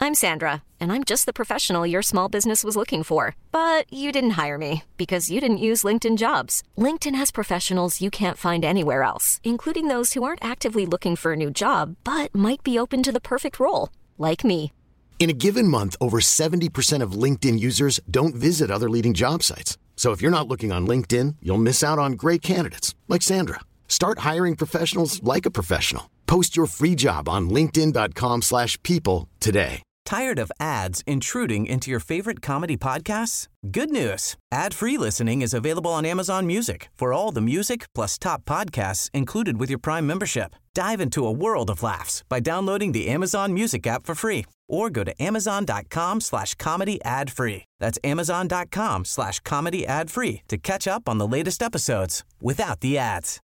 I'm Sandra, and I'm just the professional your small business was looking for. But you didn't hire me because you didn't use LinkedIn Jobs. LinkedIn has professionals you can't find anywhere else, including those who aren't actively looking for a new job, but might be open to the perfect role, like me. In a given month, over 70% of LinkedIn users don't visit other leading job sites. So if you're not looking on LinkedIn, you'll miss out on great candidates like Sandra. Start hiring professionals like a professional. Post your free job on linkedin.com/people today. Tired of ads intruding into your favorite comedy podcasts? Good news. Ad-free listening is available on Amazon Music for all the music plus top podcasts included with your Prime membership. Dive into a world of laughs by downloading the Amazon Music app for free or go to amazon.com/comedy ad-free. That's amazon.com/comedy ad-free to catch up on the latest episodes without the ads.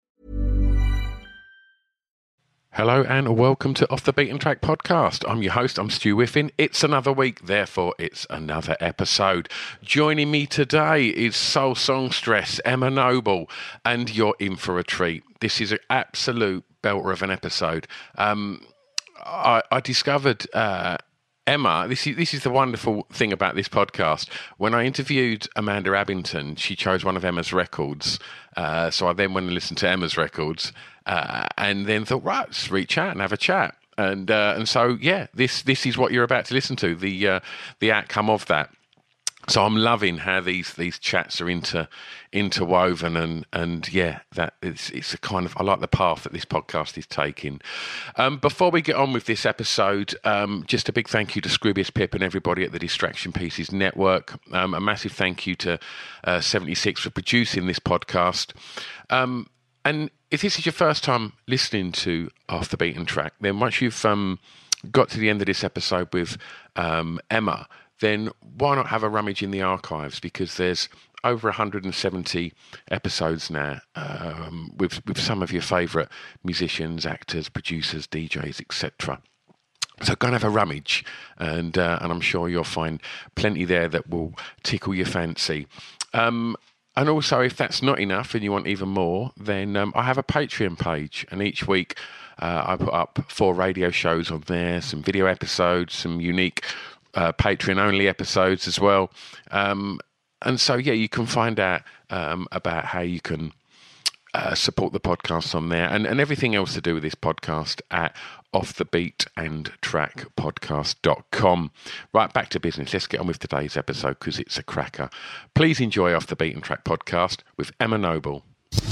Hello and welcome to Off the Beaten Track podcast. I'm your host, I'm Stu Whiffin. It's another week, therefore it's another episode. Joining me today is soul songstress Emma Noble, and you're in for a treat. This is an absolute belter of an episode. I discovered Emma, this is the wonderful thing about this podcast. When I interviewed Amanda Abbington, she chose one of Emma's records. So I then went and listened to Emma's records and then thought, right, let's reach out and have a chat. And so, yeah, this is what you're about to listen to, the outcome of that. So I'm loving how these chats are interwoven and yeah, that it's a kind of, I like the path that this podcast is taking. Before we get on with this episode, just a big thank you to Scroobius Pip and everybody at the Distraction Pieces Network. A massive thank you to 76 for producing this podcast. And if this is your first time listening to Off the Beaten Track, then once you've got to the end of this episode with Emma, then why not have a rummage in the archives? Because there's over 170 episodes now with some of your favourite musicians, actors, producers, DJs, etc. So go and have a rummage, and I'm sure you'll find plenty there that will tickle your fancy. And also, if that's not enough and you want even more, then I have a Patreon page, and each week I put up 4 radio shows on there, some video episodes, some unique Patreon-only episodes as well. And so, yeah, you can find out about how you can support the podcast on there and everything else to do with this podcast at offthebeatandtrackpodcast.com. Right, back to business. Let's get on with today's episode because it's a cracker. Please enjoy Off the Beaten Track podcast with Emma Noble.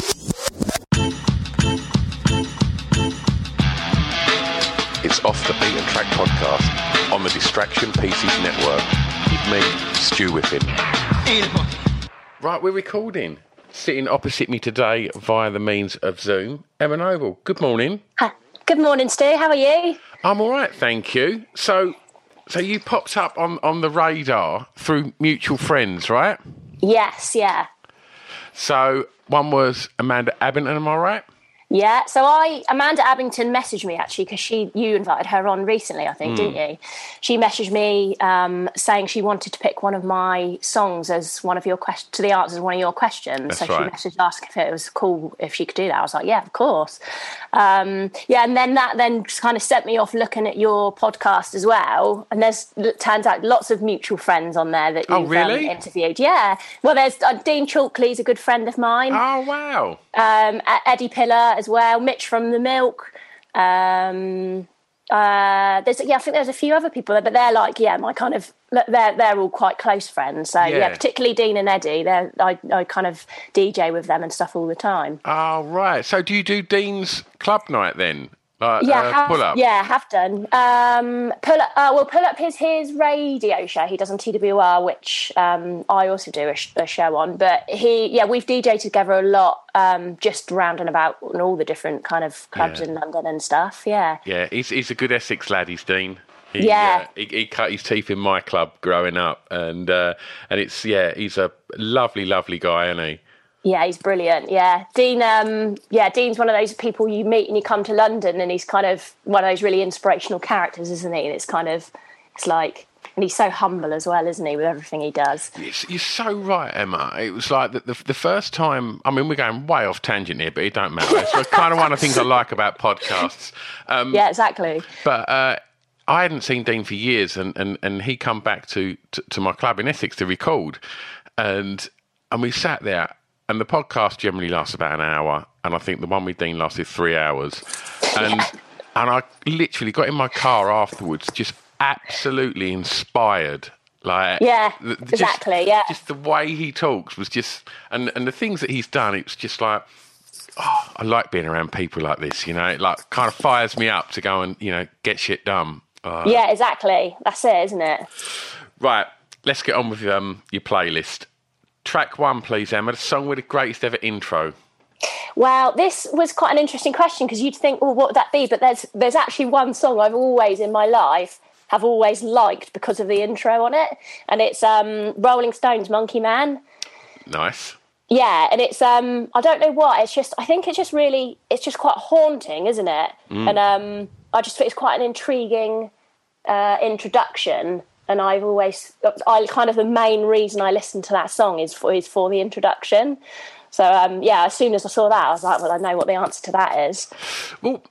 It's Off the Beaten Track podcast on the Distraction Pieces Network with me, Stu Whiffin. Right, we're recording. Sitting opposite me today via the means of Zoom, Emma Noble. Good morning. Hi. Good morning, Stu. How are you? I'm all right, thank you. So you popped up on the radar through mutual friends, right? Yes, yeah. So one was Amanda Abbington, am I right? Yeah, so Amanda Abbington messaged me actually because you invited her on recently, I think, didn't you? She messaged me saying she wanted to pick one of my songs as one of your to the answers one of your questions. That's so right. She messaged asking if it was cool if she could do that. I was like, yeah, of course. And then that just kind of set me off looking at your podcast as well. And turns out lots of mutual friends on there that you've interviewed. Yeah. Well, there's Dean Chalkley's a good friend of mine. Oh, wow. Eddie Pillar as well, Mitch from The Milk. I think there's a few other people there, but they're like, my kind of, they're all quite close friends. So particularly Dean and Eddie. I kind of DJ with them and stuff all the time. Oh, right. So do you do Dean's club night then? Pull Up. Yeah, have done. Pull Up his radio show he does on TWR, which I also do a show on. But we've DJed together a lot, just round and about in all the different kind of clubs in London and stuff. Yeah. Yeah, he's a good Essex lad, he's Dean. He cut his teeth in my club growing up, and it's he's a lovely, lovely guy, isn't he? Yeah, he's brilliant. Yeah, Dean's one of those people you meet and you come to London, and he's kind of one of those really inspirational characters, isn't he? And it's like, and he's so humble as well, isn't he, with everything he does? You're so right, Emma. It was like the first time. I mean, we're going way off tangent here, but it don't matter. It's kind of one of the things I like about podcasts. Yeah, exactly. But I hadn't seen Dean for years, and he come back to my club in Essex to record, and we sat there, and the podcast generally lasts about an hour, and I think the one with Dean lasted 3 hours, and I literally got in my car afterwards, just absolutely inspired. Like, exactly. Just the way he talks was just, and the things that he's done, it's just like, oh, I like being around people like this, you know. It like kind of fires me up to go and, you know, get shit done. Yeah, exactly. That's it, isn't it? Right, let's get on with your playlist. Track 1, please, Emma. The song with the greatest ever intro. Well, this was quite an interesting question because you'd think, oh, what would that be? But there's actually one song I've always in my life have always liked because of the intro on it, and it's Rolling Stones' Monkey Man. Nice. Yeah, and it's I don't know what, I think it's just quite haunting, isn't it? And I just think it's quite an intriguing introduction, and kind of the main reason I listen to that song is for the introduction. So as soon as I saw that, I was like, well, I know what the answer to that is. Well,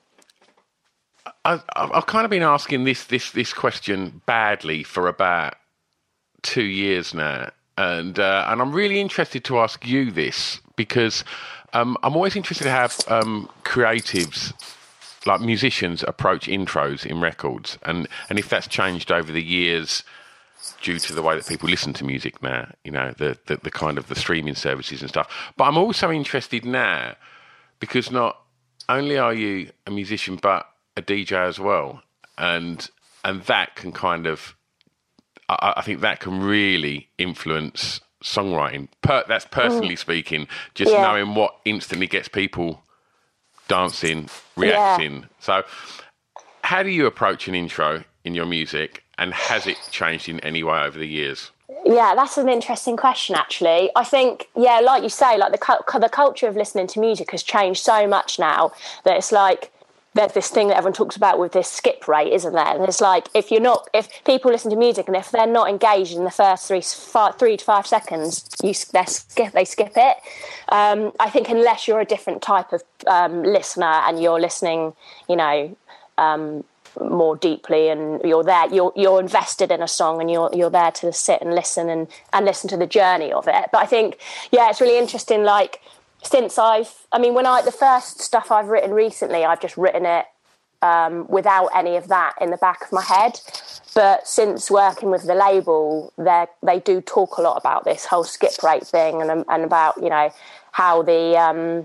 I've kind of been asking this question badly for about 2 years now, and I'm really interested to ask you this because I'm always interested to have creatives, like musicians, approach intros in records, and if that's changed over the years due to the way that people listen to music now, you know, the kind of the streaming services and stuff. But I'm also interested now because not only are you a musician, but a DJ as well, and that can kind of, I think that can really influence songwriting. That's personally speaking, just knowing what instantly gets people dancing, reacting. Yeah. So, how do you approach an intro in your music, and has it changed in any way over the years? Yeah, that's an interesting question, actually. I think, like you say, like the culture of listening to music has changed so much now that it's like, there's this thing that everyone talks about with this skip rate, isn't there? And it's like, if people listen to music and if they're not engaged in the first 3 to 5 seconds, they skip it. I think unless you're a different type of listener and you're listening, you know, more deeply, and you're invested in a song, and you're there to sit and listen and listen to the journey of it. But I think, it's really interesting, like, since the first stuff I've written recently, I've just written it without any of that in the back of my head. But since working with the label, they do talk a lot about this whole skip rate thing, and about, you know, how the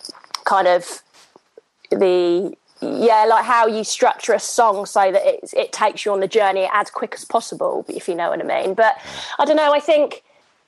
like how you structure a song so that it takes you on the journey as quick as possible, if you know what I mean. But I don't know, I think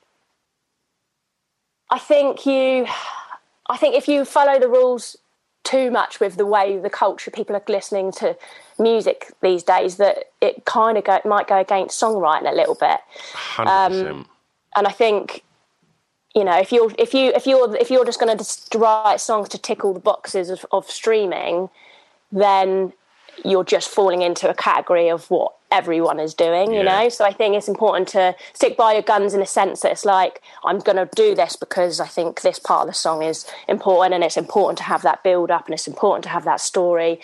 if you follow the rules too much with the way the culture people are listening to music these days, that it kind of might go against songwriting a little bit. 100%. And I think, you know, if you're just going to write songs to tick all the boxes of streaming, then you're just falling into a category of what everyone is doing, you know? So I think it's important to stick by your guns in a sense that it's like, I'm going to do this because I think this part of the song is important, and it's important to have that build up, and it's important to have that story.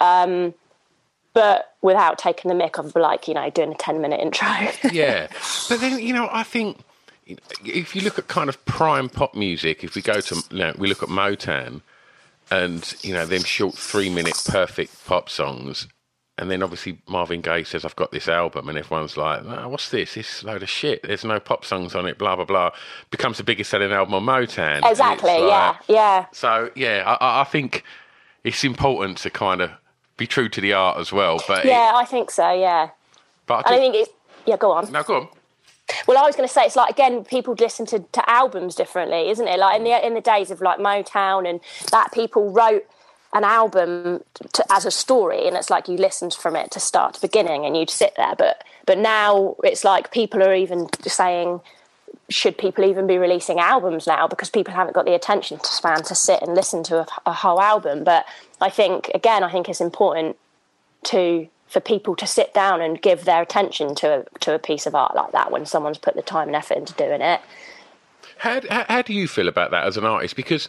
But without taking the mick of, like, you know, doing a 10-minute intro. Yeah. But then, you know, I think if you look at kind of prime pop music, if we go to, you know, we look at Motown, and, you know, them short 3-minute perfect pop songs. And then obviously Marvin Gaye says, I've got this album. And everyone's like, oh, what's this? This load of shit. There's no pop songs on it, blah, blah, blah. Becomes the biggest selling album on Motown. Exactly, like, yeah. So, I think it's important to kind of be true to the art as well. But I think so, yeah. But I think it's... Yeah, go on. No, go on. Well, I was going to say, it's like, again, people listen to albums differently, isn't it? Like in the days of like Motown and that, people wrote an album as a story, and it's like you listened from it to start to beginning, and you'd sit there. But now it's like people are even saying, should people even be releasing albums now, because people haven't got the attention span to sit and listen to a whole album. But I think it's important for people to sit down and give their attention to a piece of art like that when someone's put the time and effort into doing it. How do you feel about that as an artist? Because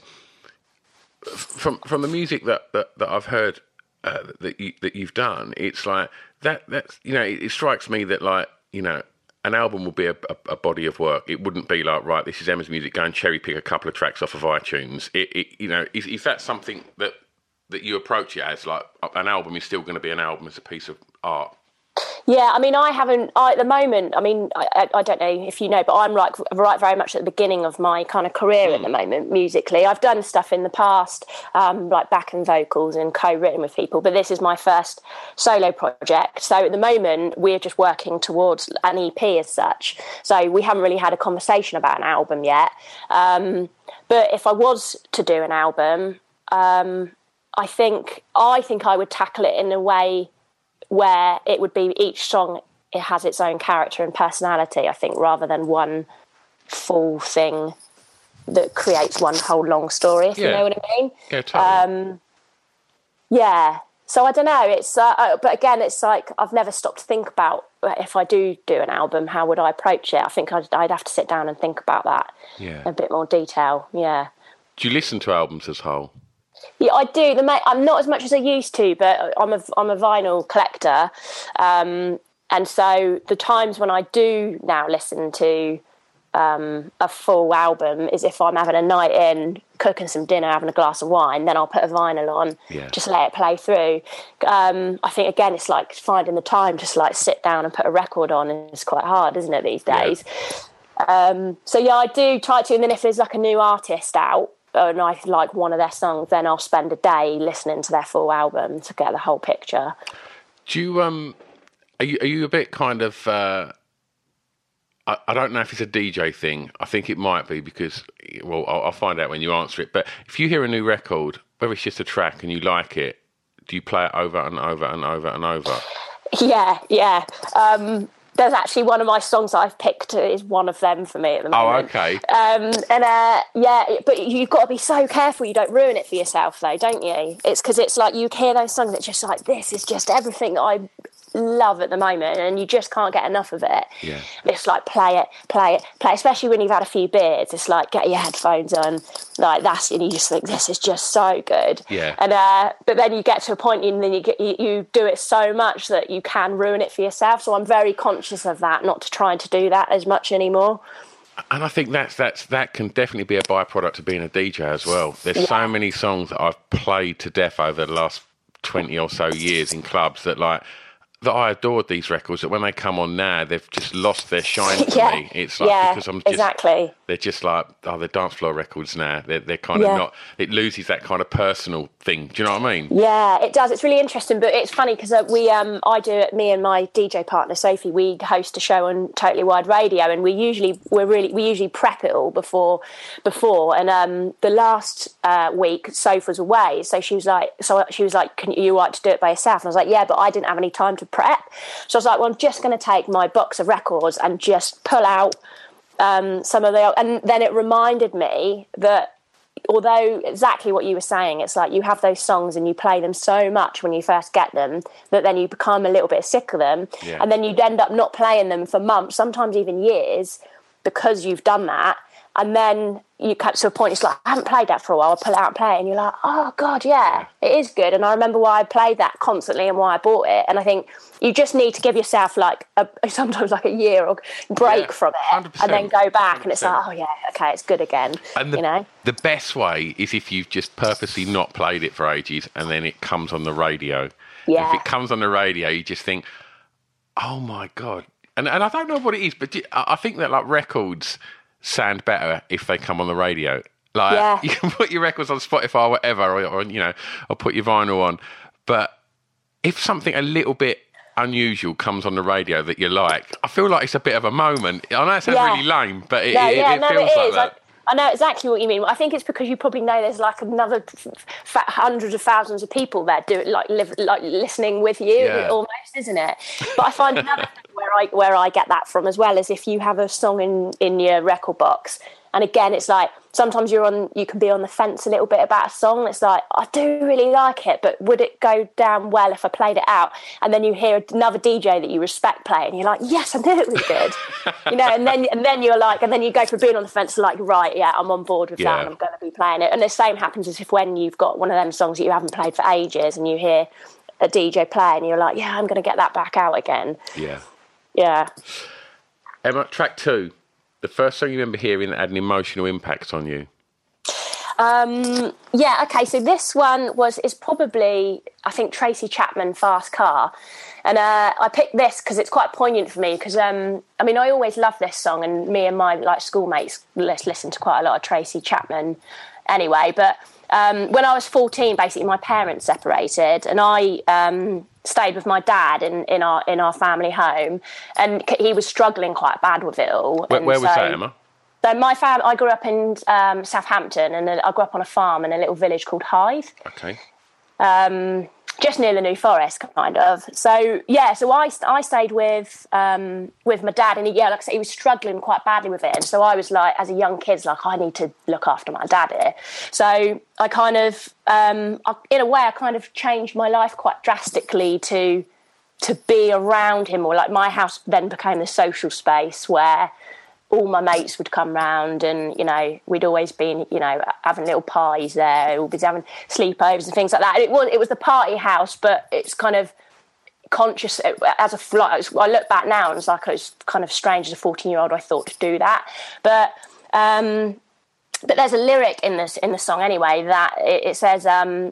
from the music that I've heard that you've done, it's like that's it strikes me that like an album will be a body of work. It wouldn't be like, right, this is Emma's music, go and cherry pick a couple of tracks off of iTunes. Is that something that you approach it as, like an album is still going to be an album as a piece of art? Yeah, I mean, at the moment, I mean, I don't know if you know, but I'm like right very much at the beginning of my kind of career at the moment, musically. I've done stuff in the past, like backing vocals and co-written with people, but this is my first solo project. So at the moment, we're just working towards an EP as such. So we haven't really had a conversation about an album yet. But if I was to do an album, I think I would tackle it in a way where it would be each song, it has its own character and personality, I think, rather than one full thing that creates one whole long story, if you know what I mean. Yeah, totally. Yeah. So I don't know. It's but again, it's like I've never stopped to think about if I do an album, how would I approach it? I think I'd have to sit down and think about that in a bit more detail. Yeah. Do you listen to albums as whole? Yeah, I do. I'm not as much as I used to, but I'm a vinyl collector, and so the times when I do now listen to a full album is if I'm having a night in, cooking some dinner, having a glass of wine, then I'll put a vinyl on, just let it play through. I think again, it's like finding the time to like sit down and put a record on, and it's quite hard, isn't it, these days? So yeah, I do try to, and then if there's like a new artist out, and I like one of their songs, then I'll spend a day listening to their full album to get the whole picture. Do you are you a bit kind of I don't know if it's a DJ thing. I think it might be because, well, I'll find out when you answer it. But if you hear a new record, whether it's just a track and you like it, do you play it over and over and over and over? Yeah. There's actually one of my songs that I've picked is one of them for me at the moment. Oh, okay. But you've got to be so careful you don't ruin it for yourself, though, don't you? It's because it's like you hear those songs, it's just like, this is just everything that I love at the moment, and you just can't get enough of it. Yeah. It's like play it, especially when you've had a few beers. It's like get your headphones on, like and you just think this is just so good. Yeah. And but then you get to a point and then you do it so much that you can ruin it for yourself. So I'm very conscious of that, not to try to do that as much anymore. And I think that can definitely be a byproduct of being a DJ as well. There's so many songs that I've played to death over the last 20 or so years in clubs that I adored these records, that when they come on now, they've just lost their shine for me. It's like, because I'm just, they're just like, they're dance floor records now. They're kind of not, it loses that kind of personal thing. Do you know what I mean? Yeah, it does. It's really interesting, but it's funny because me and my DJ partner, Sophie, we host a show on Totally Wired Radio, and we usually prep it all before. And the last week, Soph was away, so she was like, "Can you like to do it by yourself?" And I was like, "Yeah," but I didn't have any time to prep, so I was like, well, I'm just going to take my box of records and just pull out some of the, and then it reminded me that although exactly what you were saying, it's like you have those songs and you play them so much when you first get them that then you become a little bit sick of them, and then you'd end up not playing them for months, sometimes even years, because you've done that. And then you come to a point, it's like, I haven't played that for a while. I pull it out and play it, and you're like, oh, God, yeah, it is good. And I remember why I played that constantly and why I bought it. And I think you just need to give yourself like sometimes like a year or break from it 100%. And then go back 100%. And it's like, oh, yeah, okay, it's good again. And the best way is if you've just purposely not played it for ages and then it comes on the radio. Yeah. If it comes on the radio, you just think, oh, my God. And I don't know what it is, but I think that like records sound better if they come on the radio. Like you can put your records on Spotify or whatever, or put your vinyl on. But if something a little bit unusual comes on the radio that you like, I feel like it's a bit of a moment. I know it sounds really lame, but it feels like that. I know exactly what you mean. I think it's because you probably know there's like another hundreds of thousands of people there listening with you, almost, isn't it? But I find another thing where I get that from as well is if you have a song in your record box, and again, it's like sometimes you can be on the fence a little bit about a song. It's like, I do really like it, but would it go down well if I played it out? And then you hear another DJ that you respect play it, and you're like, yes, I knew it was good. And then you're like, and then you go from being on the fence to like, right, yeah, I'm on board with that, and I'm going to be playing it. And the same happens as if when you've got one of them songs that you haven't played for ages, and you hear a DJ play and you're like, yeah, I'm going to get that back out again. Yeah. Emma, track 2, the first song you remember hearing that had an emotional impact on you. Okay, so this one is probably, I think, Tracy Chapman, Fast Car. And I picked this because it's quite poignant for me because, I always loved this song, and me and my schoolmates listened to quite a lot of Tracy Chapman anyway. But when I was 14, basically, my parents separated, and I stayed with my dad in our family home, and he was struggling quite bad with it all. Where was that, Emma? So I grew up in Southampton, and I grew up on a farm in a little village called Hythe. Okay. Just near the New Forest, kind of. So I stayed with my dad, and like I said, he was struggling quite badly with it. And so I was like, as a young kid, like, I need to look after my dad here. So I kind of, in a way, I kind of changed my life quite drastically to be around him more. Like, my house then became the social space where all my mates would come round, and, we'd always been, having little pies there, always having sleepovers and things like that. It was the party house, but it's kind of conscious as I look back now, and it's like, it was kind of strange as a 14-year-old, I thought, to do that. But there's a lyric in the song anyway that it says,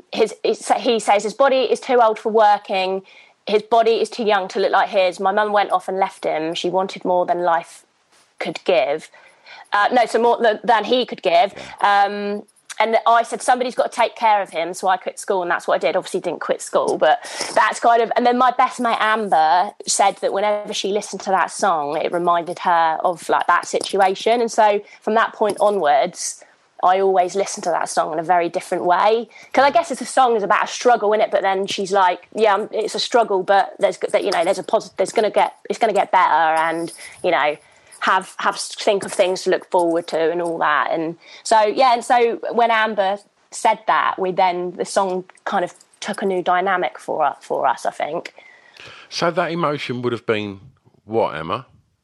he says his body is too old for working, his body is too young to look like his. My mum went off and left him. She wanted more than life could give. More than he could give. And I said, somebody's got to take care of him. So I quit school, and that's what I did. Obviously didn't quit school, but that's kind of... And then my best mate, Amber, said that whenever she listened to that song, it reminded her of, like, that situation. And so from that point onwards, I always listen to that song in a very different way. Because I guess it's a song is about a struggle in it, but then she's like, yeah, it's a struggle, but there's a positive, it's going to get better, and, have think of things to look forward to and all that. And so when Amber said that, the song kind of took a new dynamic for us, I think. So that emotion would have been what, Emma?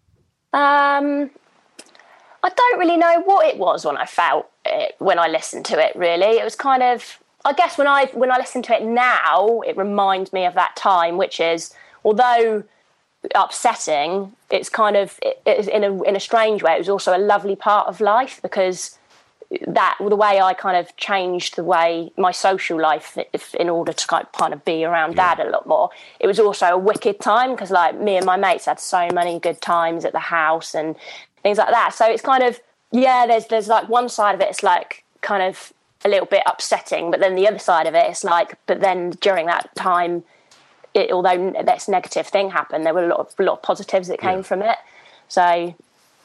I don't really know what it was when I felt it, when I listened to it, really. It was kind of, I guess when I listen to it now, it reminds me of that time, which is, although upsetting, it's kind of, it, in a strange way, it was also a lovely part of life, because the way I kind of changed the way my social life in order to kind of be around Dad a lot more. It was also a wicked time, because, like, me and my mates had so many good times at the house and things like that. So it's kind of, there's like one side of it, it's like kind of a little bit upsetting, but then the other side of it, it's like, but then during that time, although this negative thing happened, there were a lot of positives that came from it. So,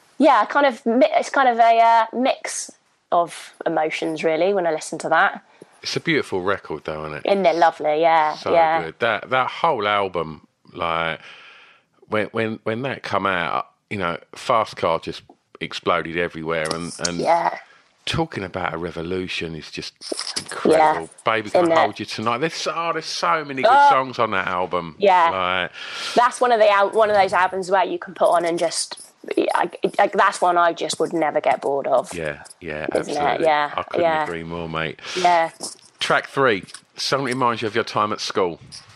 it's kind of a mix of emotions, really, when I listen to that. It's a beautiful record, though, isn't it? Isn't it lovely? Yeah, so good. That whole album, like, when that come out, Fast Car just exploded everywhere, and talking about a revolution is just incredible. Baby Can I Hold You Tonight. There's so many good songs on that album. Yeah, that's one of those albums where you can put on and just. That's one I just would never get bored of. Yeah, absolutely. Yeah, I couldn't agree more, mate. Yeah. Track 3, song that reminds you of your time at school.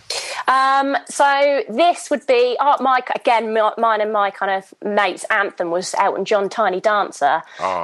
So this would be mine and my kind of mate's anthem was Elton John, Tiny Dancer.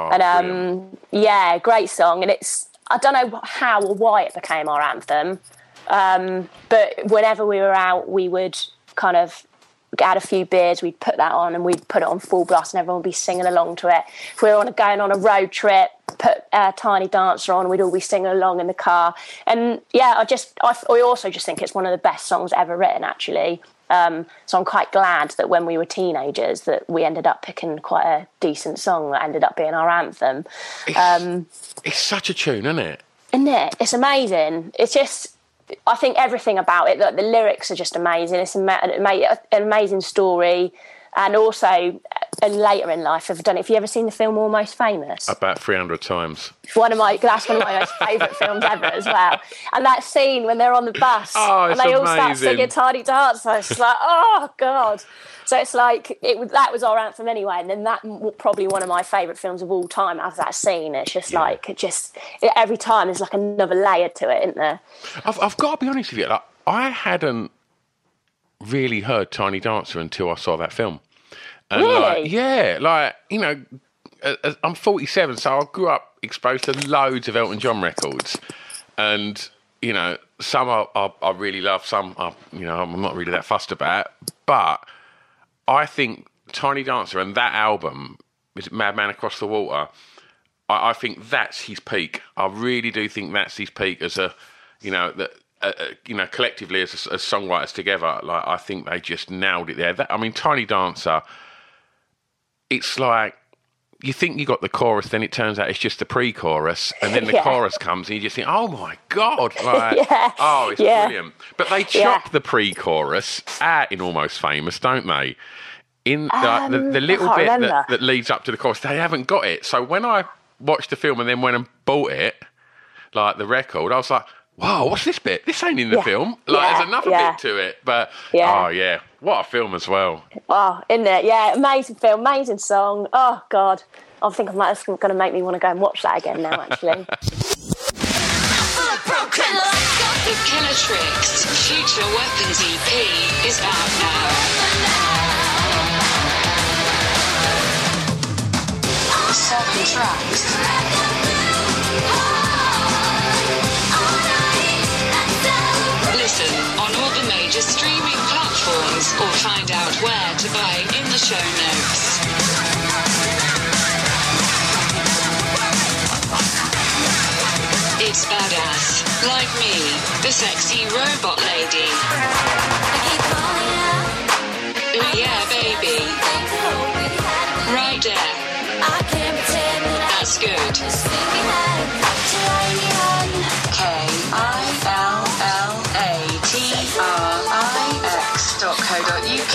Great song, and I don't know how or why it became our anthem, but whenever we were out, we would kind of add a few beers, we'd put that on and we'd put it on full blast, and everyone would be singing along to it. If we were going on a road trip, put Tiny Dancer on, we'd all be singing along in the car. And I also just think it's one of the best songs ever written, actually. So I'm quite glad that when we were teenagers that we ended up picking quite a decent song that ended up being our anthem. It's such a tune, isn't it? Isn't it? It's amazing. It's just, I think everything about it, the lyrics are just amazing. It's an amazing story. And also, later in life, have you ever seen the film Almost Famous? About 300 times. That's one of my most favourite films ever as well. And that scene when they're on the bus and they all start singing Tiny Dancer, it's like, oh, God. So it's like, that was our anthem anyway. And then that probably one of my favourite films of all time has that scene. It's just like, every time there's like another layer to it, isn't there? I've got to be honest with you, like, I hadn't really heard Tiny Dancer until I saw that film. And Really? I'm 47, so I grew up exposed to loads of Elton John records. And, some I really love, some I'm not really that fussed about. But I think Tiny Dancer and that album, is it Madman Across the Water, I think that's his peak. I really do think that's his peak as collectively as songwriters together. Like, I think they just nailed it there. Tiny Dancer, it's like, you think you got the chorus, then it turns out it's just the pre-chorus, and then the chorus comes, and you just think, oh my God, it's brilliant. But they chop the pre-chorus out in Almost Famous, don't they? In the little bit that leads up to the chorus, they haven't got it. So when I watched the film and then went and bought it, like the record, I was like, wow, what's this bit? This ain't in the film. There's another bit to it. But, what a film as well. Oh, isn't it? Yeah, amazing film, amazing song. Oh, God. I think that's going to make me want to go and watch that again now, actually. The Killertricks Future Weapons EP is out now. 7 tracks. Listen on all the major streaming platforms or find out where to buy in the show notes. It's badass, like me, the sexy robot lady. Ooh yeah, baby. Right there. That's good. KILLATRIX.co.uk.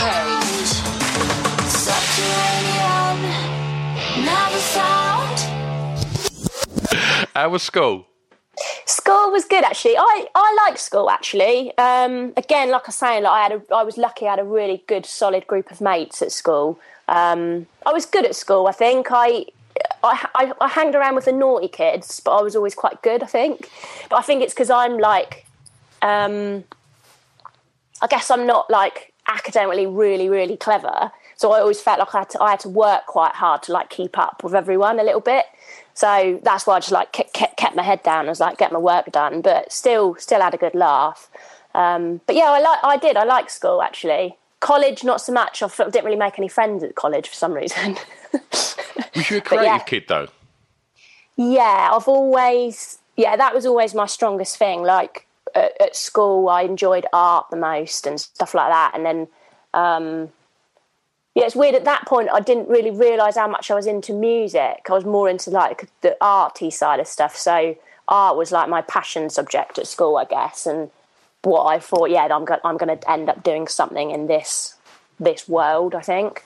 How was school? School was good, actually. I like school, actually. Again, like I was saying, I was lucky. I had a really good, solid group of mates at school. I was good at school, I think. I hanged around with the naughty kids, but I was always quite good, I think. But I think it's because I'm like, I guess I'm not like academically really, really clever. So I always felt like I had to work quite hard to like keep up with everyone a little bit. So that's why I just like kept my head down. I was like, get my work done, but still had a good laugh. But yeah, I like school, actually. College, not so much. I didn't really make any friends at college for some reason. Was you a creative kid, though? Yeah, that was always my strongest thing. Like, at school, I enjoyed art the most and stuff like that. And then, it's weird. At that point, I didn't really realise how much I was into music. I was more into, like, the arty side of stuff. So art was, like, my passion subject at school, I guess. And what I thought, I'm going to end up doing something in this world, I think.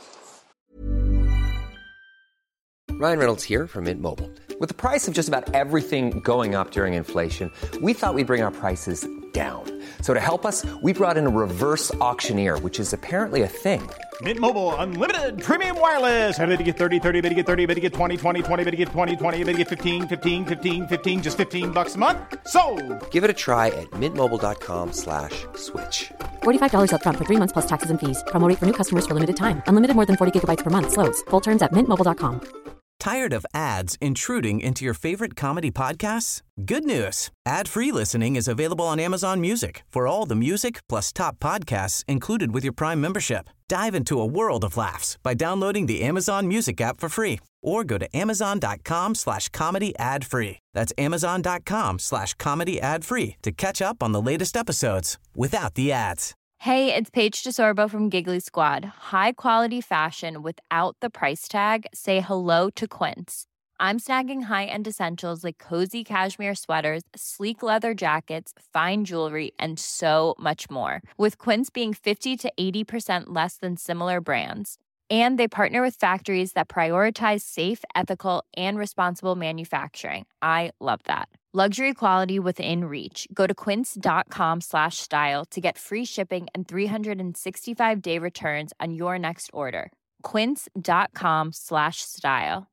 Ryan Reynolds here from Mint Mobile. With the price of just about everything going up during inflation, we thought we'd bring our prices down. So to help us, we brought in a reverse auctioneer, which is apparently a thing. Mint Mobile Unlimited Premium Wireless. How to get 30, 30, bit to get 30, bit to get 20, 20, 20, bit to get 20, 20, bit to get 15, 15, 15, 15, just $15 a month? Sold! Give it a try at mintmobile.com/switch. $45 up front for 3 months plus taxes and fees. Promo rate for new customers for limited time. Unlimited more than 40 gigabytes per month. Slows full terms at mintmobile.com. Tired of ads intruding into your favorite comedy podcasts? Good news. Ad-free listening is available on Amazon Music for all the music plus top podcasts included with your Prime membership. Dive into a world of laughs by downloading the Amazon Music app for free or go to amazon.com/comedy ad-free. That's amazon.com/comedy ad-free to catch up on the latest episodes without the ads. Hey, it's Paige DeSorbo from Giggly Squad. High quality fashion without the price tag. Say hello to Quince. I'm snagging high-end essentials like cozy cashmere sweaters, sleek leather jackets, fine jewelry, and so much more. With Quince being 50 to 80% less than similar brands. And they partner with factories that prioritize safe, ethical, and responsible manufacturing. I love that. Luxury quality within reach. Go to quince.com/style to get free shipping and 365-day returns on your next order. Quince.com/style.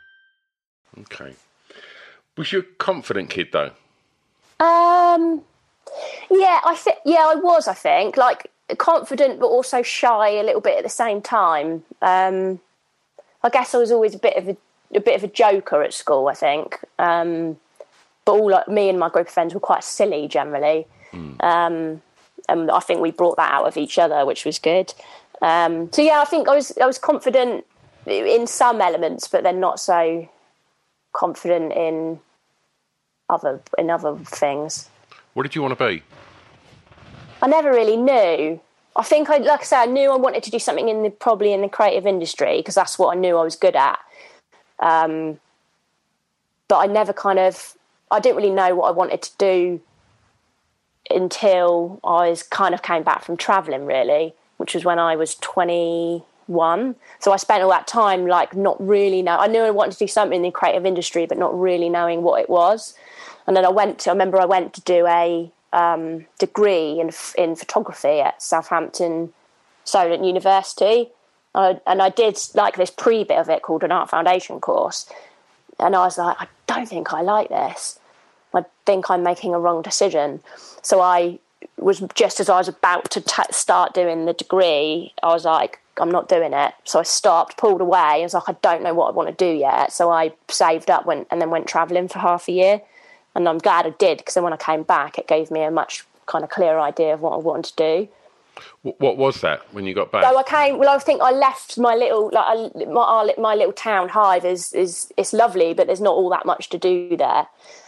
Okay. Was you a confident kid, though? Yeah, I was, I think, like confident but also shy a little bit at the same time. I guess I was always a bit of a joker at school, I think. But all like me and my group of friends were quite silly generally. And I think we brought that out of each other, which was good. So yeah, I think I was confident in some elements, but then not so confident in other things. What did you want to be? I never really knew. I think like I said, I knew I wanted to do something probably in the creative industry because that's what I knew I was good at. But I never I didn't really know what I wanted to do until I came back from travelling, really, which was when I was 21. So I spent all that time like not really know. I knew I wanted to do something in the creative industry, but not really knowing what it was. And then I went to do a degree in photography at Southampton Solent University, and I did like this pre-bit of it called an art foundation course, and I was like, I don't think I like this. I think I'm making a wrong decision. So I was, just as I was about to start doing the degree, I was like, I'm not doing it. So I stopped, pulled away. I was like, I don't know what I want to do yet. So I saved up, and then went travelling for half a year. And I'm glad I did, because then when I came back, it gave me a much kind of clearer idea of what I wanted to do. What was that when you got back? So I think I left my little, my little town, Hythe it's lovely, but there's not all that much to do there.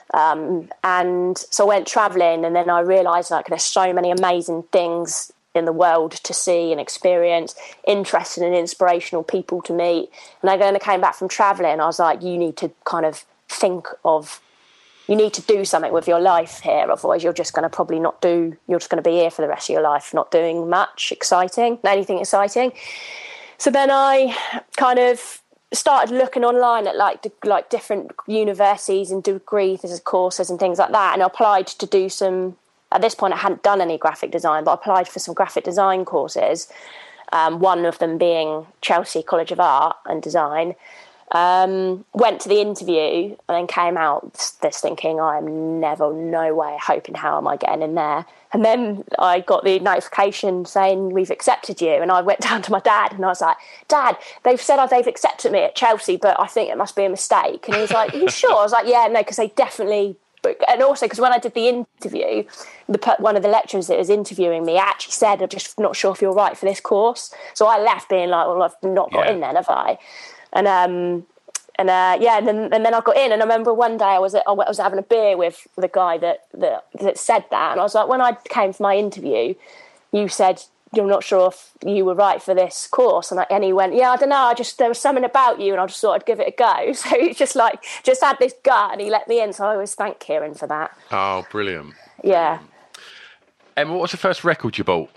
And so I went travelling, and then I realised like there's so many amazing things in the world to see and experience, interesting and inspirational people to meet. And then I came back from travelling, I was like, you need to kind of you need to do something with your life here, otherwise you're just going to you're just going to be here for the rest of your life, not doing anything exciting. So then I kind of started looking online at like different universities and degrees, courses and things like that, and I applied to do some. At this point I hadn't done any graphic design, but I applied for some graphic design courses, one of them being Chelsea College of Art and Design. Went to the interview and then came out this thinking, I'm never, no way, hoping how am I getting in there. And then I got the notification saying we've accepted you, and I went down to my dad and I was like, Dad, they've said they've accepted me at Chelsea, but I think it must be a mistake. And he was like, are you sure? I was like, yeah, no, because they definitely. And also because when I did the interview, one of the lecturers that was interviewing me actually said, I'm just not sure if you're right for this course. So I left being like, well, I've not got in then, have I? And then I got in, and I remember one day I was having a beer with the guy that said that, and I was like, when I came for my interview, you said you're not sure if you were right for this course, and he went, yeah, I don't know, there was something about you, and I just thought I'd give it a go. So he just had this gut, and he let me in. So I always thank Kieran for that. Oh, brilliant! Yeah. And what was the first record you bought?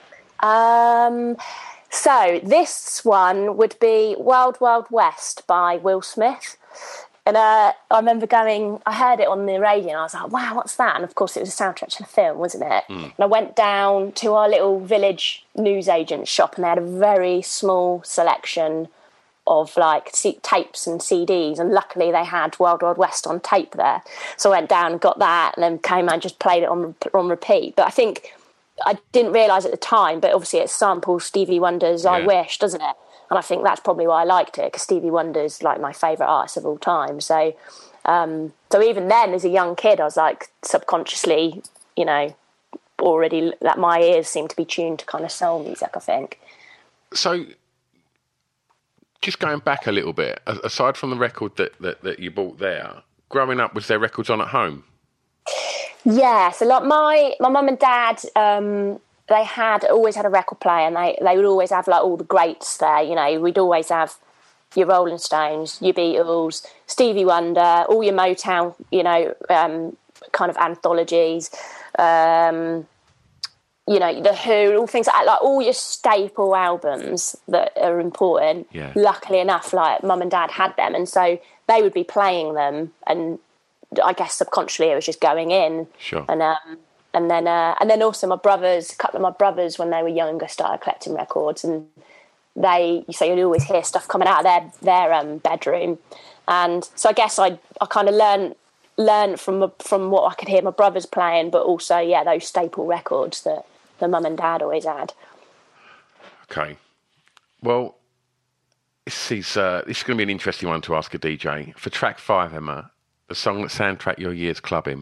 So this one would be Wild Wild West by Will Smith. And I remember I heard it on the radio, and I was like, wow, what's that? And of course it was a soundtrack to the film, wasn't it? And I went down to our little village newsagent shop, and they had a very small selection of like tapes and CDs, and luckily they had Wild Wild West on tape there. So I went down and got that, and then came and just played it on repeat. But I think I didn't realise at the time, but obviously it samples Stevie Wonder's I Wish, doesn't it? And I think that's probably why I liked it, because Stevie Wonder's like my favourite artist of all time. So so even then, as a young kid, I was like subconsciously, already that my ears seemed to be tuned to kind of soul music, I think. So just going back a little bit, aside from the record that you bought there, growing up, was there records on at home? Yeah, so like my mum and dad, they always had a record player, and they would always have like all the greats there. We'd always have your Rolling Stones, your Beatles, Stevie Wonder, all your Motown, kind of anthologies, The Who, all things like all your staple albums that are important. Yeah. Luckily enough, like mum and dad had them, and so they would be playing them, and I guess subconsciously it was just going in. Sure. And then also a couple of my brothers, when they were younger, started collecting records, and you'd always hear stuff coming out of their bedroom, and so I guess I kind of learned learned from what I could hear my brothers playing, but also, those staple records that the mum and dad always had. Okay. Well, this is going to be an interesting one to ask a DJ. For track 5, Emma, the song that soundtracked your year's clubbing.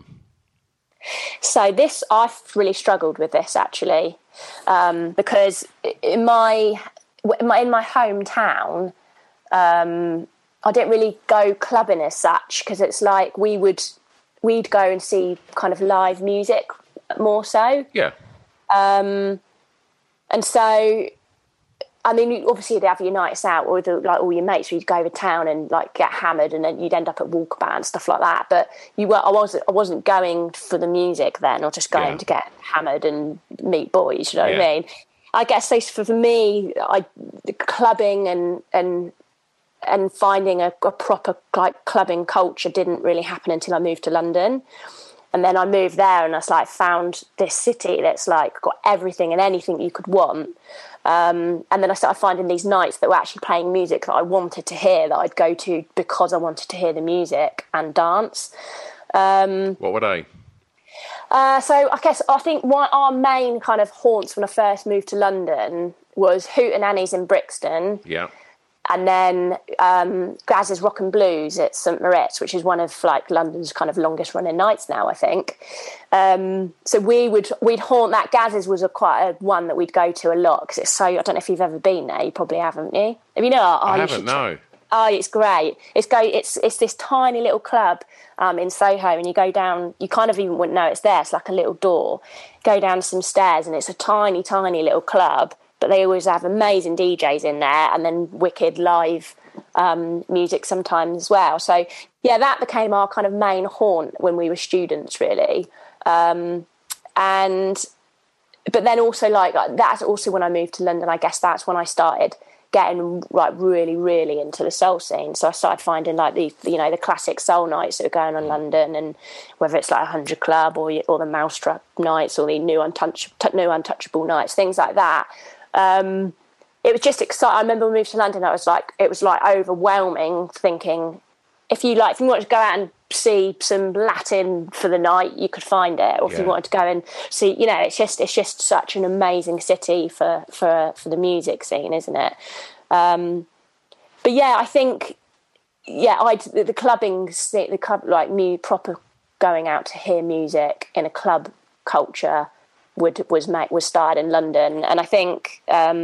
So I've really struggled with this, actually, because in my hometown, I didn't really go clubbing as such, because it's like we'd go and see kind of live music more so. Yeah. And so, I mean, obviously you'd have your nights out with like all your mates, where you'd go over town and like get hammered, and then you'd end up at Walkabout and stuff like that. But I wasn't going for the music then, or just going to get hammered and meet boys. You know what I mean? I guess for me, clubbing and finding a proper like clubbing culture didn't really happen until I moved to London. And then I moved there, and I found this city that's like got everything and anything you could want. And then I started finding these nights that were actually playing music that I wanted to hear, that I'd go to because I wanted to hear the music and dance. What were they? So I think one our main kind of haunts when I first moved to London was Hootenannies in Brixton. Yeah. And then Gaz's Rock and Blues at St Moritz, which is one of like London's kind of longest running nights now, I think. So we'd haunt that. Gaz's was quite a one that we'd go to a lot, because it's so. I don't know if you've ever been there. You probably haven't, you? Have you not? I haven't. No. Oh, it's great. It's this tiny little club in Soho, and you go down. You kind of even wouldn't know it's there. It's like a little door. Go down some stairs, and it's a tiny, tiny little club. But they always have amazing DJs in there, and then wicked live music sometimes as well. So, that became our kind of main haunt when we were students, really. But then also, like, that's also when I moved to London. I guess that's when I started getting like really, really into the soul scene. So I started finding like the classic soul nights that are going on in London, and whether it's like 100 Club or the Mousetrap nights or the new Untouchable nights, things like that. It was just exciting. I remember when we moved to London, it was like overwhelming, thinking if you want to go out and see some Latin for the night, you could find it, or if you wanted to go and see, it's just such an amazing city for the music scene, isn't it? But I think the clubbing, the club, like me proper going out to hear music in a club culture was started in London, and I think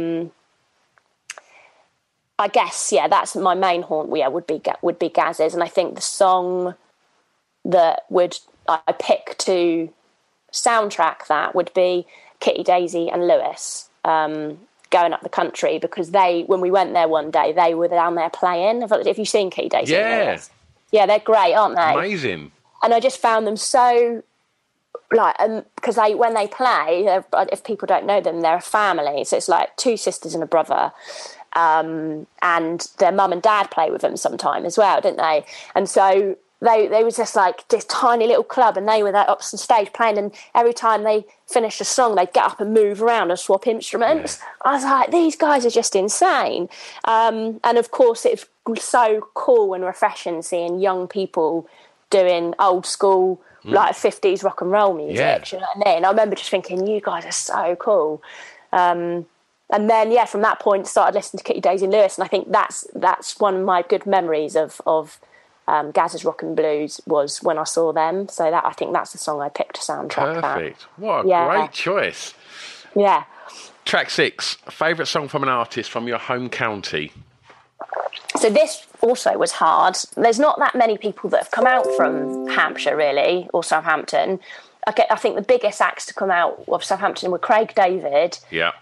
I guess that's my main haunt. Would be Gaz's, and I think the song that I pick to soundtrack that would be Kitty, Daisy and Lewis going up the country, because when we went there one day, they were down there playing. Have you seen Kitty, Daisy and Lewis? Yeah, they're great, aren't they? Amazing. And I just found them so because when they play, if people don't know them, they're a family. So it's like 2 sisters and a brother, and their mum and dad play with them sometime as well, didn't they? And so they was just like this tiny little club, and they were there up on stage playing, and every time they finished a song, they'd get up and move around and swap instruments. Yeah. I was like, these guys are just insane. And of course, it's so cool and refreshing seeing young people doing old school, like 50s rock and roll music. You know what I mean? I remember just thinking, you guys are so cool. And then, from that point, started listening to Kitty, Daisy and Lewis, and I think that's one of my good memories of Gaz's Rock and Blues was when I saw them. So I think that's the song I picked to soundtrack. Perfect. What a great choice. Yeah. Track 6, favourite song from an artist from your home county. So this also was hard. There's not that many people that have come out from Hampshire, really, or Southampton. I think the biggest acts to come out of Southampton were Craig David,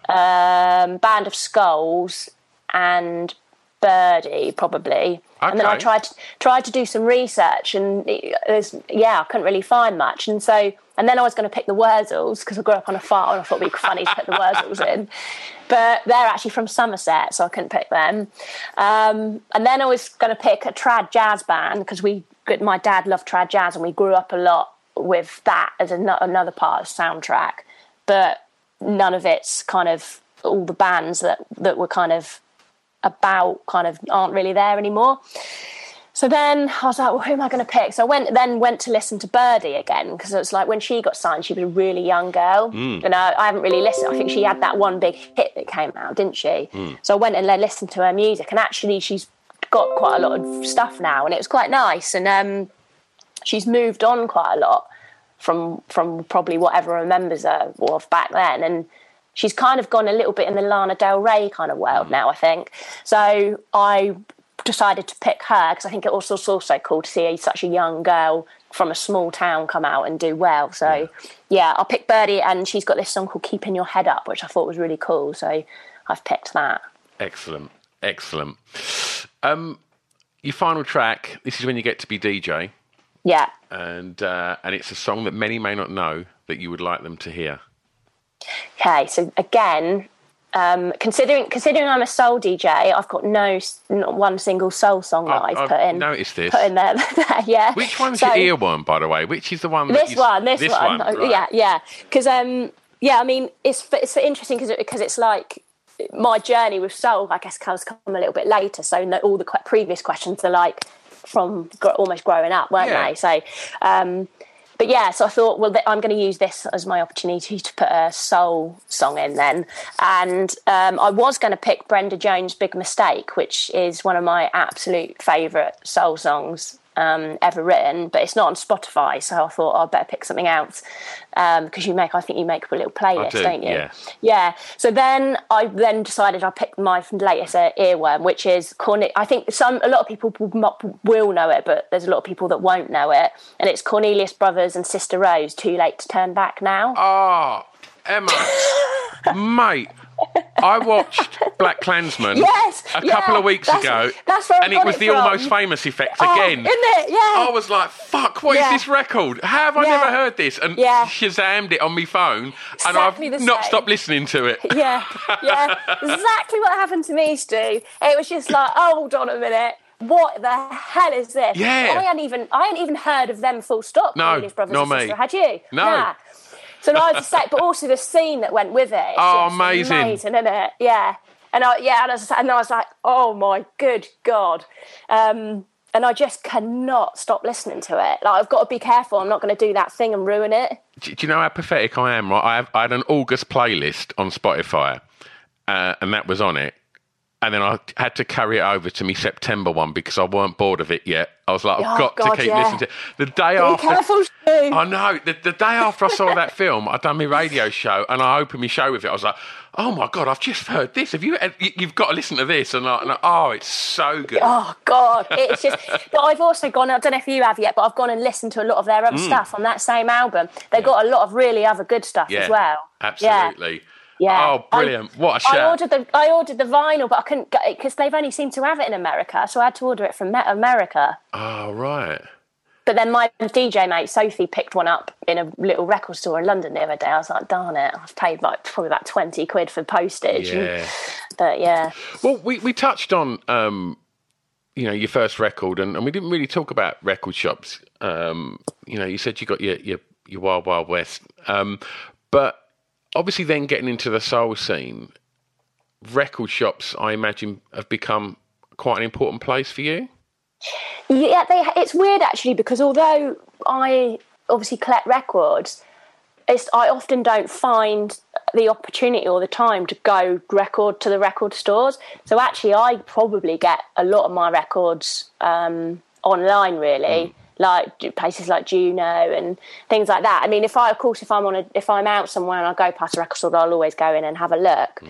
Band of Skulls, and Birdie, probably. Okay. And then I tried to do some research, and I couldn't really find much. And then I was going to pick the Wurzels, because I grew up on a farm, and I thought it'd be funny to put the Wurzels in. But they're actually from Somerset, so I couldn't pick them. And then I was going to pick a trad jazz band, because my dad loved trad jazz, and we grew up a lot with that as another part of the soundtrack. But none of it's kind of all the bands that were kind of about aren't really there anymore. So then I was like, well, who am I going to pick? So I went to listen to Birdie again, because it was like when she got signed, she was a really young girl. And I haven't really listened. I think she had that one big hit that came out, didn't she? So I went and listened to her music, and actually she's got quite a lot of stuff now, and it was quite nice. And she's moved on quite a lot from probably what everyone remembers her of back then. And she's kind of gone a little bit in the Lana Del Rey kind of world now, I think. So I decided to pick her because I think it's also cool to see such a young girl from a small town come out and do well. So yeah, I'll pick Birdie, and she's got this song called Keeping Your Head Up, which I thought was really cool. So I've picked that. Excellent. Your final track, this is when you get to be DJ. Yeah. And it's a song that many may not know that you would like them to hear. Okay, so again, considering I'm a soul DJ, I've got not one single soul song that I've put in. Noticed this. Put in there, yeah. Which one's your earworm, by the way? Which is the one? This one. Right. Yeah. Because I mean, it's interesting because it's like my journey with soul, I guess, has come a little bit later. So all the previous questions are like from almost growing up, weren't they? So, but yeah, so I thought, well, I'm going to use this as my opportunity to put a soul song in then. And I was going to pick Brenda Jones' Big Mistake, which is one of my absolute favourite soul songs ever written, but it's not on Spotify, so I thought I'd better pick something else, because I think you make a little playlist, don't you? Yeah. So then I decided I'd pick my latest earworm, which is I think a lot of people will know it, but there's a lot of people that won't know it, and it's Cornelius Brothers and Sister Rose, Too Late to Turn Back Now. Oh, Emma, mate, I watched Black Klansman a couple of weeks ago, and it was the Almost Famous effect again. Isn't it? Yeah. I was like, fuck, what is this record? How have I never heard this? And Shazammed it on my phone, and I've not stopped listening to it. Yeah. Exactly what happened to me, Stu. It was just like, hold on a minute. What the hell is this? Yeah. I hadn't even heard of them full stop. No, Brothers not and me. Sister. Had you? No. Nah. So I was just like, but also the scene that went with it. Amazing, isn't it? Yeah. And I was like, oh my good God. And I just cannot stop listening to it. Like, I've got to be careful. I'm not going to do that thing and ruin it. Do you know how pathetic I am? Right? I had an August playlist on Spotify, and that was on it. And then I had to carry it over to me September one because I weren't bored of it yet. I was like, I've got to keep listening to it. The day after, careful, Stu. I know. The day after I saw that film, I'd done my radio show, and I opened my show with it. I was like, oh my God, I've just heard this. You've got to listen to this. And it's so good. Oh God, it's just. But I've also gone. I don't know if you have yet, but I've gone and listened to a lot of their other stuff on that same album. They've got a lot of really other good stuff as well. Absolutely. Yeah. Oh, brilliant. What a shout. I ordered the vinyl, but I couldn't get it because they've only seemed to have it in America, so I had to order it from America. Oh, right. But then my DJ mate, Sophie, picked one up in a little record store in London the other day. I was like, darn it, I've paid probably about 20 quid for postage. Yeah. But yeah. Well, we touched on, your first record, and we didn't really talk about record shops. You said you got your Wild Wild West. But obviously then getting into the soul scene, record shops, I imagine, have become quite an important place for you? Yeah, it's weird actually, because although I obviously collect records, I often don't find the opportunity or the time to go record to the record stores. So actually I probably get a lot of my records online really. Like places like Juno and things like that. I mean, if I'm out somewhere and I go past a record store, I'll always go in and have a look.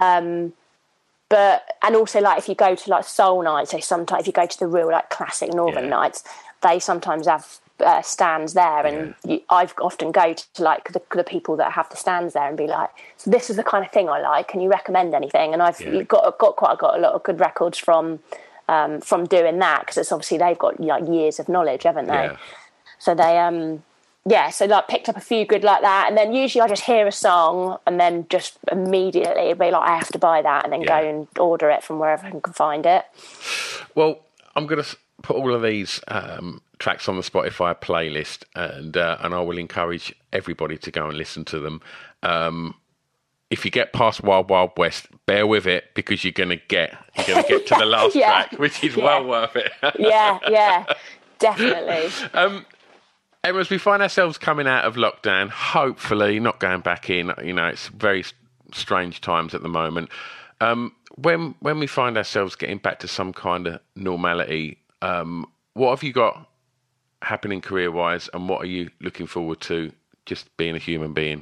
But also like if you go to like soul nights, so sometimes if you go to the real like classic northern nights, they sometimes have stands there, and I've often go to like the people that have the stands there and be like, so this is the kind of thing I like. Can you recommend anything? And I've got a lot of good records from doing that, because it's obviously they've got like years of knowledge, haven't they? Yeah. So they so like picked up a few good like that, and then usually I just hear a song and then just immediately be like, I have to buy that, and then go and order it from wherever I can find it. Well, I'm going to put all of these tracks on the Spotify playlist, and I will encourage everybody to go and listen to them. if you get past Wild Wild West, bear with it because you're gonna get to the last track, which is well worth it. yeah, definitely. Emma, as we find ourselves coming out of lockdown, hopefully not going back in, it's very strange times at the moment. When we find ourselves getting back to some kind of normality, what have you got happening career-wise, and what are you looking forward to just being a human being?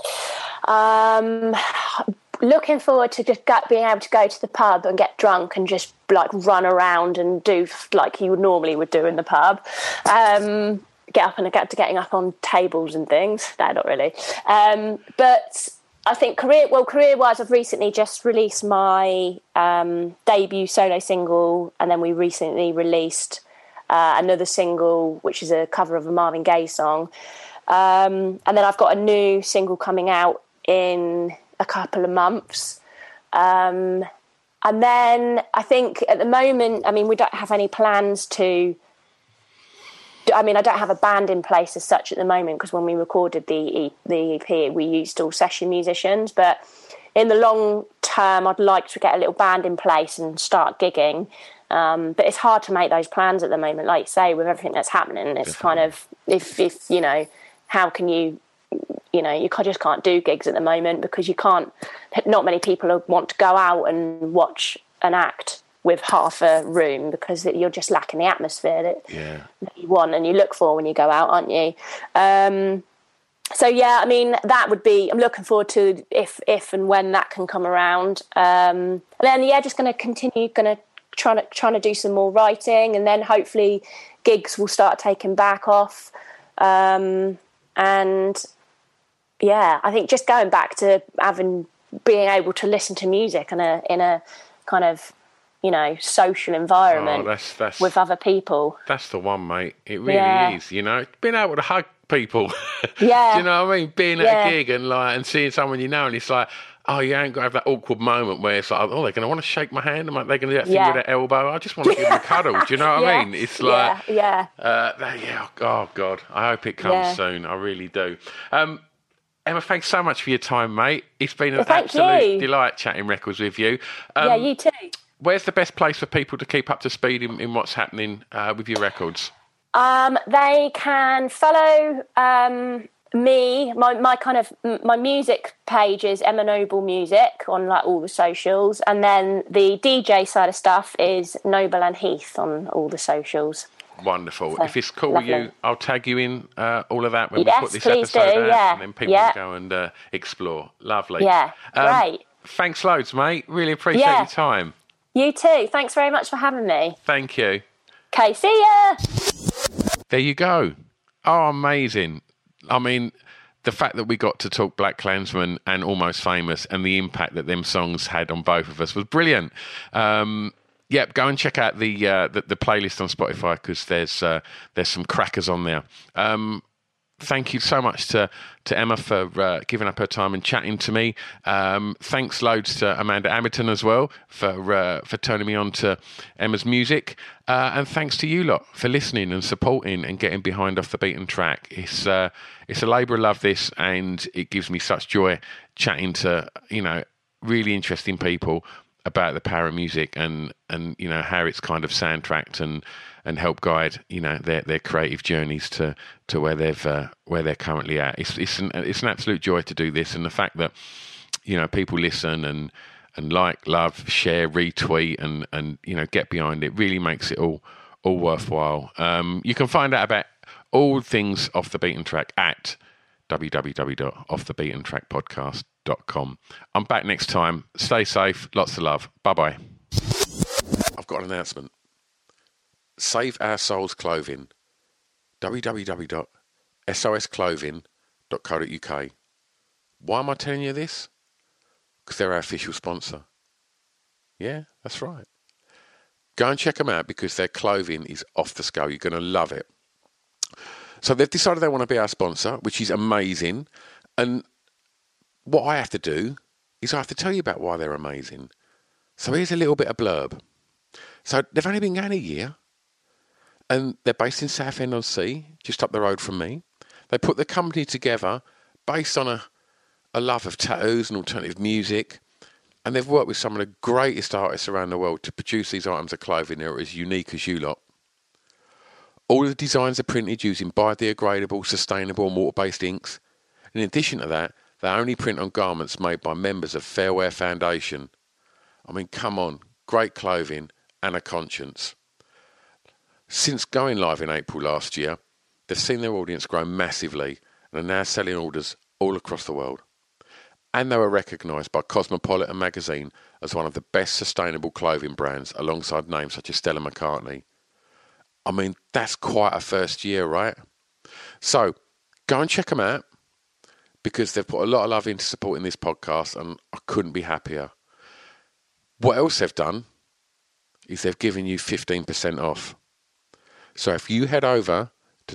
Looking forward to just being able to go to the pub and get drunk and just like run around and do like you normally would do in the pub. Getting up on tables and things. No, not really. But I think career-wise, I've recently just released my debut solo single, and then we recently released another single, which is a cover of a Marvin Gaye song. And then I've got a new single coming out in a couple of months. And then I think at the moment, we don't have any plans to... I don't have a band in place as such at the moment, because when we recorded the EP, we used all session musicians. But in the long term, I'd like to get a little band in place and start gigging. But it's hard to make those plans at the moment. Like you say, with everything that's happening, it's kind of, if how can you just can't do gigs at the moment because not many people want to go out and watch an act with half a room because you're just lacking the atmosphere that you want and you look for when you go out, aren't you? That would be, I'm looking forward to if and when that can come around. And then, just going to continue, trying to do some more writing, and then hopefully gigs will start taking back off. I think just going back to being able to listen to music in a kind of, social environment with other people. That's the one, mate. It really is, being able to hug people. Yeah. Do you know what I mean? Being at a gig and seeing someone and it's like, oh, you ain't got to have that awkward moment where it's like, oh, they're going to want to shake my hand. They're going to do that thing with their elbow. I just want to give them a cuddle. Do you know what I mean? It's like, oh, God. I hope it comes soon. I really do. Emma, thanks so much for your time, mate. It's been an absolute delight chatting records with you. You too. Where's the best place for people to keep up to speed in what's happening with your records? They can follow me. My music page is Emma Noble Music on like all the socials, and then the DJ side of stuff is Noble and Heath on all the socials. Wonderful. So, if it's cool with you, I'll tag you in all of that when we put this episode out, and then people can go and explore. Lovely. Yeah, great. Thanks loads, mate. Really appreciate your time. You too. Thanks very much for having me. Thank you. Okay, see ya. There you go. Oh, amazing. The fact that we got to talk Black Klansman and Almost Famous and the impact that them songs had on both of us was brilliant. Go and check out the playlist on Spotify because there's some crackers on there. Thank you so much to Emma for giving up her time and chatting to me. Thanks loads to Amanda Amerton as well for turning me on to Emma's music. And thanks to you lot for listening and supporting and getting behind Off the Beaten Track. It's a labour of love, this, and it gives me such joy chatting to really interesting people about the power of music and how it's kind of soundtracked and help guide their creative journeys to where they're currently at. It's an absolute joy to do this, and the fact that people listen and like, love, share, retweet and get behind it really makes it all worthwhile. You can find out about all things Off the Beaten Track at www.offthebeatentrackpodcast.com. I'm back next time. Stay safe. Lots of love. Bye-bye. I've got an announcement. Save Our Souls Clothing. www.sosclothing.co.uk. Why am I telling you this? Because they're our official sponsor. Yeah, that's right. Go and check them out because their clothing is off the scale. You're going to love it. So they've decided they want to be our sponsor, which is amazing. And what I have to do is I have to tell you about why they're amazing. So here's a little bit of blurb. So they've only been going a year. And they're based in Southend-on-Sea, just up the road from me. They put the company together based on a love of tattoos and alternative music, and they've worked with some of the greatest artists around the world to produce these items of clothing that are as unique as you lot. All of the designs are printed using biodegradable, sustainable and water-based inks. In addition to that, they only print on garments made by members of Fair Wear Foundation. I mean, come on, great clothing and a conscience. Since going live in April last year, they've seen their audience grow massively and are now selling orders all across the world. And they were recognised by Cosmopolitan magazine as one of the best sustainable clothing brands alongside names such as Stella McCartney. I mean, that's quite a first year, right? So, go and check them out because they've put a lot of love into supporting this podcast and I couldn't be happier. What else they've done is they've given you 15% off. So if you head over to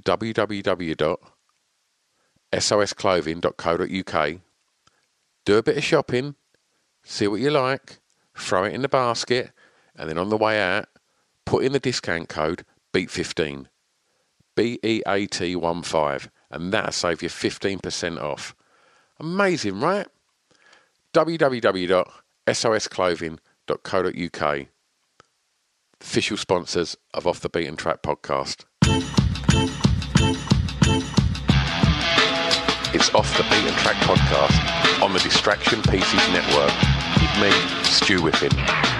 www.sosclothing.co.uk, do a bit of shopping, see what you like, throw it in the basket, and then on the way out, put in the discount code BEAT15, BEAT15, and that'll save you 15% off. Amazing, right? www.sosclothing.co.uk, official sponsors of Off the Beaten Track podcast. It's Off the Beaten Track podcast on the Distraction Pieces Network with me, Stu Whiffen.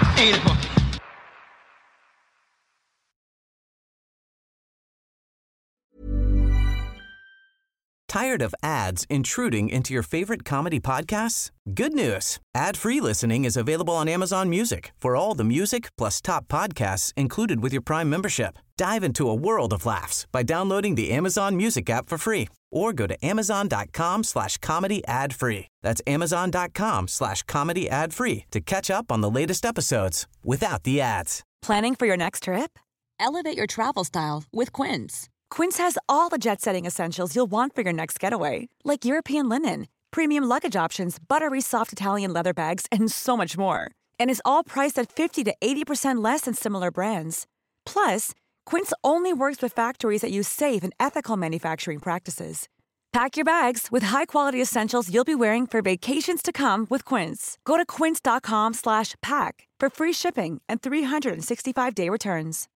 Tired of ads intruding into your favorite comedy podcasts? Good news. Ad-free listening is available on Amazon Music for all the music plus top podcasts included with your Prime membership. Dive into a world of laughs by downloading the Amazon Music app for free or go to amazon.com/comedy ad-free. That's amazon.com/comedy ad-free to catch up on the latest episodes without the ads. Planning for your next trip? Elevate your travel style with Quince. Quince has all the jet-setting essentials you'll want for your next getaway, like European linen, premium luggage options, buttery soft Italian leather bags, and so much more. And is all priced at 50 to 80% less than similar brands. Plus, Quince only works with factories that use safe and ethical manufacturing practices. Pack your bags with high-quality essentials you'll be wearing for vacations to come with Quince. Go to quince.com/pack for free shipping and 365-day returns.